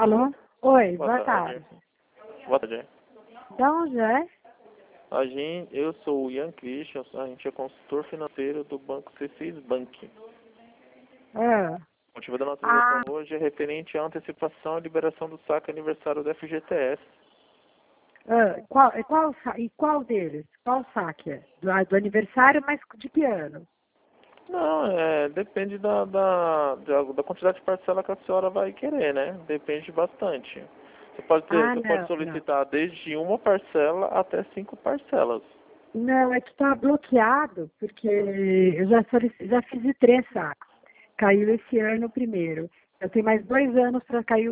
Alô? Oi, Boa boa tarde. tarde. Boa tarde. Da onde é? Eu sou o Ian Christian, a gente é consultor financeiro do Banco C6 Bank. Ah, O motivo da nossa ligação ah, hoje é referente à antecipação e liberação do saque aniversário do FGTS. qual deles? Qual saque é? Do aniversário, mas de que ano? Não, depende da quantidade de parcela que a senhora vai querer, né? Depende bastante. Ah, Você pode não, não. solicitar desde uma parcela até 5 parcelas. Não, é que está bloqueado, porque eu já fiz de 3 sacos. Caiu esse ano o primeiro. Eu tenho mais 2 anos para cair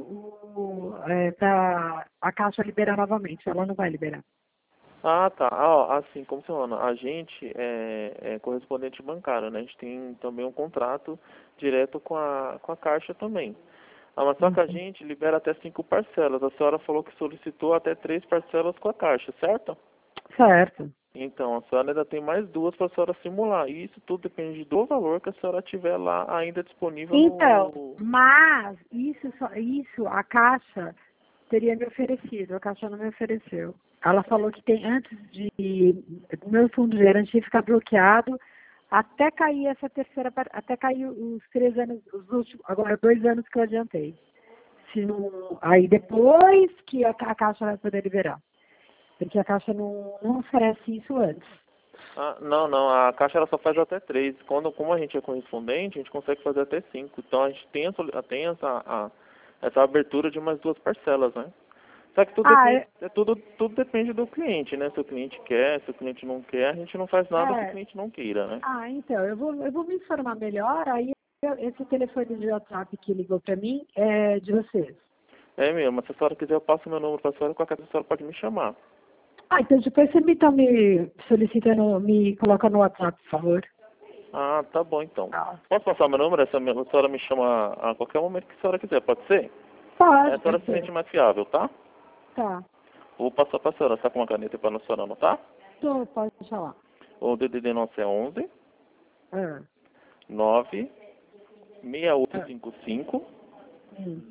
para a Caixa liberar novamente. Ela não vai liberar. Ah, tá. Ó, assim, como funciona? A gente é correspondente bancário, né? A gente tem também um contrato direto com a Caixa também. Ah, mas só que a Uhum. gente libera até 5 parcelas. A senhora falou que solicitou até 3 parcelas com a Caixa, certo? Certo. Então, a senhora ainda tem mais 2 para a senhora simular. E isso tudo depende do valor que a senhora tiver lá ainda disponível Então, no... mas isso a Caixa teria me oferecido, a Caixa não me ofereceu. Ela falou que tem, antes do meu fundo de garantia ficar bloqueado, até cair até cair os 3 anos, os últimos, agora 2 anos que eu adiantei. Se não, aí depois que a Caixa vai poder liberar. Porque a Caixa não oferece isso antes. Ah, não, a Caixa ela só faz até 3. Como a gente é correspondente, a gente consegue fazer até 5. Então a gente tem essa abertura de mais 2 parcelas, né? Só que tudo Ah, depende, tudo depende do cliente, né? Se o cliente quer, se o cliente não quer, a gente não faz nada que o é, cliente não queira, né? então, eu vou me informar melhor, aí esse telefone de WhatsApp que ligou para mim é de vocês. É mesmo, mas se a senhora quiser eu passo meu número para a senhora, qualquer coisa a senhora pode me chamar. Ah, então depois você me solicitando, me coloca no WhatsApp, por favor. Ah, tá bom então. Tá. Posso passar meu número? A senhora me chama a qualquer momento que a senhora quiser, pode ser? A senhora Pode se sente ser. mais fiável, tá? Tá. Vou passar para a senhora, tá com uma caneta para a senhora anotar? Pode falar. O DDD nosso é 11 Ah, 9 ah, 6855 hum.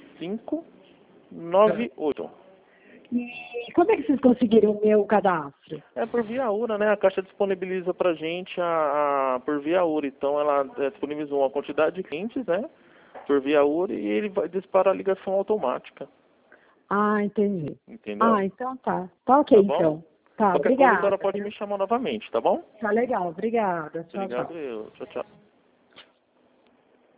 0598. E como é que vocês conseguiram o meu cadastro? É por via URA, né? A Caixa disponibiliza pra gente por via URA. Então ela disponibilizou uma quantidade de clientes, né? Por via URA e ele vai disparar a ligação automática. Ah, entendi. Entendeu? Ah, então tá. Tá ok, Tá bom? então. Tá, Qualquer coisa a senhora obrigada, pode me viu? chamar novamente, tá bom? Tá legal, obrigada. Tchau, Obrigado tchau. eu. Tchau, tchau.